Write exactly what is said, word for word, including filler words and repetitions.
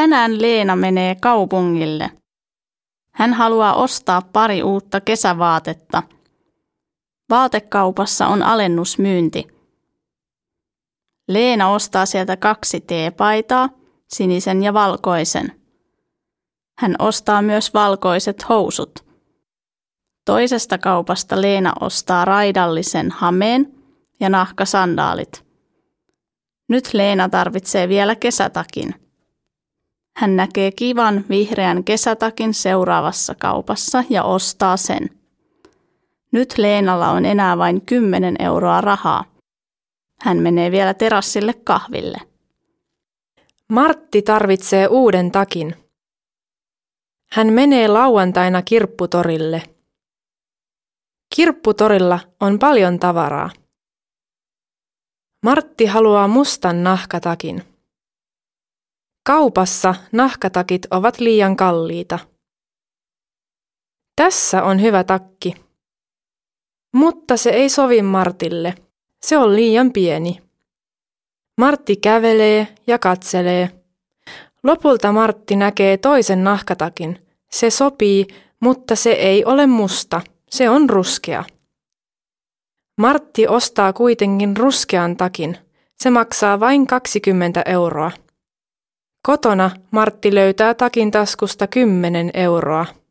Tänään Leena menee kaupungille. Hän haluaa ostaa pari uutta kesävaatetta. Vaatekaupassa on alennusmyynti. Leena ostaa sieltä kaksi teepaitaa, sinisen ja valkoisen. Hän ostaa myös valkoiset housut. Toisesta kaupasta Leena ostaa raidallisen hameen ja nahkasandaalit. Nyt Leena tarvitsee vielä kesätakin. Hän näkee kivan vihreän kesätakin seuraavassa kaupassa ja ostaa sen. Nyt Leenalla on enää vain kymmenen euroa rahaa. Hän menee vielä terassille kahville. Martti tarvitsee uuden takin. Hän menee lauantaina kirpputorille. Kirpputorilla on paljon tavaraa. Martti haluaa mustan nahkatakin. Kaupassa nahkatakit ovat liian kalliita. Tässä on hyvä takki. Mutta se ei sovi Martille. Se on liian pieni. Martti kävelee ja katselee. Lopulta Martti näkee toisen nahkatakin. Se sopii, mutta se ei ole musta. Se on ruskea. Martti ostaa kuitenkin ruskean takin. Se maksaa vain kaksikymmentä euroa. Kotona Martti löytää takin taskusta kymmenen euroa.